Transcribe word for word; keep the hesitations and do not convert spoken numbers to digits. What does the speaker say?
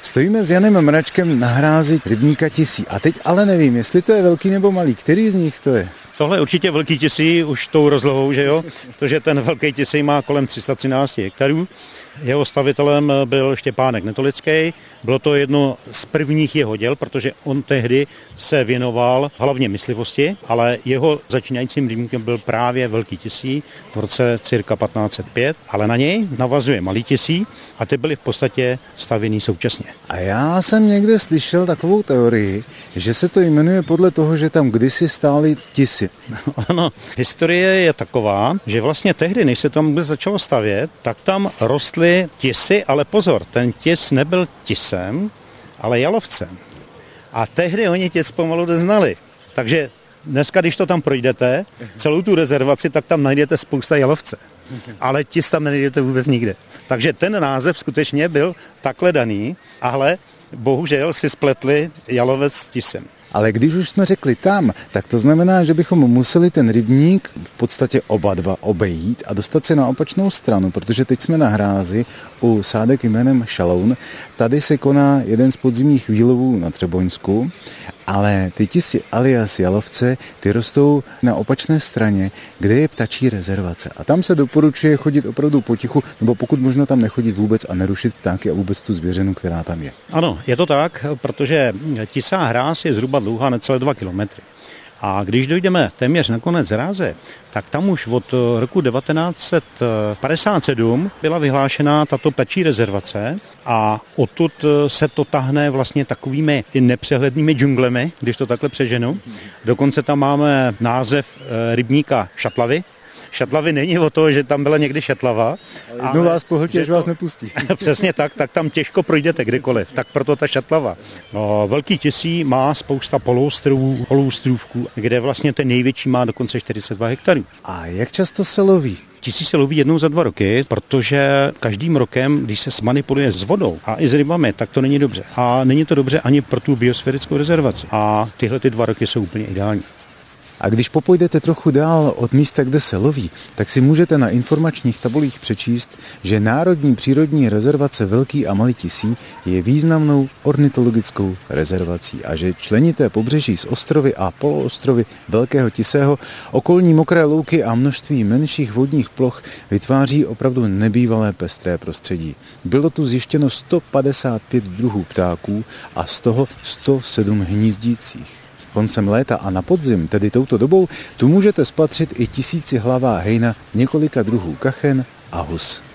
Stojíme s Janem Mračkem na hrázi rybníka Tisí. A teď ale nevím, jestli to je velký nebo malý. Který z nich to je? Tohle je určitě velký Tisí, už tou rozlohou, že jo? Protože ten velký Tisí má kolem tři sta třináct hektarů. Jeho stavitelem byl Štěpánek Netolický. Bylo to jedno z prvních jeho děl, protože on tehdy se věnoval hlavně myslivosti, ale jeho začínajícím rybníkem byl právě Velký Tisí v roce cirka patnáct set pět, ale na něj navazuje Malý Tisí a ty byly v podstatě stavěný současně. A já jsem někde slyšel takovou teorii, že se to jmenuje podle toho, že tam kdysi stály tisy. Ano, historie je taková, že vlastně tehdy, než se tam vůbec začalo stavět, tak tam rostly tisy, ale pozor, ten tis nebyl tisem, ale jalovcem. A tehdy oni tis pomalu neznali. Takže dneska, když to tam projdete, celou tu rezervaci, tak tam najdete spousta jalovce. Ale tis tam nenajdete vůbec nikde. Takže ten název skutečně byl takhle daný, ale bohužel si spletli jalovec s tisem. Ale když už jsme řekli tam, tak to znamená, že bychom museli ten rybník v podstatě oba dva obejít a dostat se na opačnou stranu, protože teď jsme na hrázi u sádek jménem Šaloun. Tady se koná jeden z podzimních výlovů na Třeboňsku, ale ty tisy alias jalovce, ty rostou na opačné straně, kde je ptačí rezervace. A tam se doporučuje chodit opravdu potichu, nebo pokud možno tam nechodit vůbec a nerušit ptáky a vůbec tu zvěřinu, která tam je. Ano, je to tak, protože Tisá hráz je zhruba dlouhá necelé dva kilometry. A když dojdeme téměř na konec hráze, tak tam už od roku devatenáct set padesát sedm byla vyhlášena tato ptačí rezervace a odtud se to tahne vlastně takovými nepřehlednými džunglemi, když to takhle přeženu. Dokonce tam máme název rybníka Šatlavy. Šatlavy není o to, že tam byla někdy šatlava. Ale jednou vás pohltí, až vás nepustí. Přesně tak, tak tam těžko projdete kdekoliv, tak proto ta šatlava. No, Velký Tisí má spousta poloostrovů, poloostrůvků, kde vlastně ten největší má dokonce čtyřicet dva hektarů. A jak často se loví? Tisí se loví jednou za dva roky, protože každým rokem, když se manipuluje s vodou a i s rybami, tak to není dobře. A není to dobře ani pro tu biosférickou rezervaci. A tyhle ty dva roky jsou úplně ideální. A když popojdete trochu dál od místa, kde se loví, tak si můžete na informačních tabulích přečíst, že Národní přírodní rezervace Velký a Malý Tisí je významnou ornitologickou rezervací a že členité pobřeží z ostrovy a poloostrovy Velkého Tisého, okolní mokré louky a množství menších vodních ploch vytváří opravdu nebývalé pestré prostředí. Bylo tu zjištěno sto padesát pět druhů ptáků a z toho sto sedm hnízdících. Koncem léta a na podzim, tedy touto dobou, tu můžete spatřit i tisícihlavá hejna několika druhů kachen a hus.